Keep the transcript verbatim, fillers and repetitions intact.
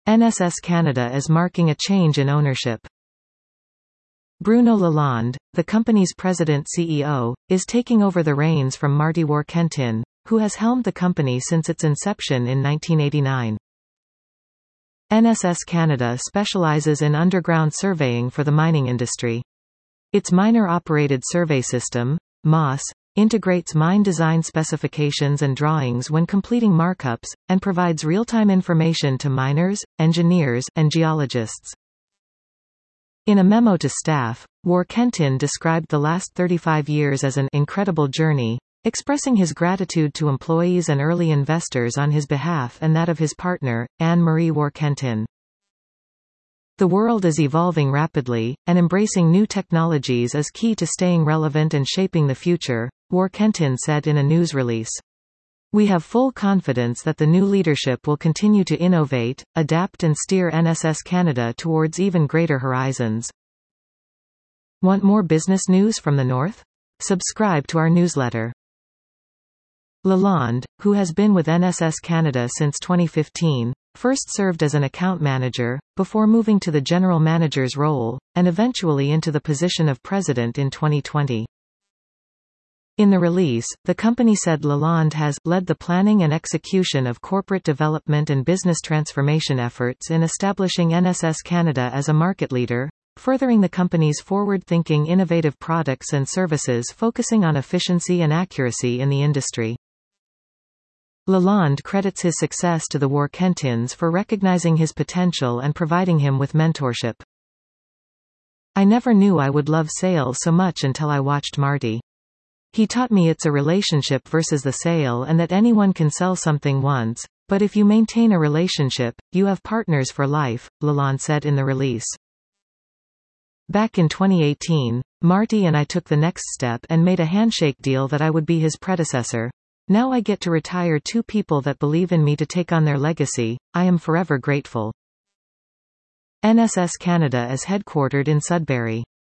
N S S Canada is marking a change in ownership. Bruno Lalonde, the company's president-C E O, is taking over the reins from Marty Warkentin, who has helmed the company since its inception in nineteen eighty-nine. N S S Canada specializes in underground surveying for the mining industry. Its miner-operated survey system, M O S, integrates mine design specifications and drawings when completing markups, and provides real-time information to miners, engineers, and geologists. In a memo to staff, Warkentin described the last thirty-five years as an incredible journey, expressing his gratitude to employees and early investors on his behalf and that of his partner, Anne-Marie Warkentin. The world is evolving rapidly, and embracing new technologies is key to staying relevant and shaping the future, Warkentin said in a news release. We have full confidence that the new leadership will continue to innovate, adapt and steer N S S Canada towards even greater horizons. Want more business news from the North? Subscribe to our newsletter. Lalonde, who has been with N S S Canada since twenty fifteen, first served as an account manager, before moving to the general manager's role, and eventually into the position of president in twenty twenty. In the release, the company said Lalonde has led the planning and execution of corporate development and business transformation efforts in establishing N S S Canada as a market leader, furthering the company's forward-thinking innovative products and services focusing on efficiency and accuracy in the industry. Lalonde credits his success to the Warkentins for recognizing his potential and providing him with mentorship. I never knew I would love sales so much until I watched Marty. He taught me it's a relationship versus the sale and that anyone can sell something once, but if you maintain a relationship, you have partners for life, Lalonde said in the release. Back in twenty eighteen, Marty and I took the next step and made a handshake deal that I would be his predecessor. Now I get to retire two people that believe in me to take on their legacy. I am forever grateful. N S S Canada is headquartered in Sudbury.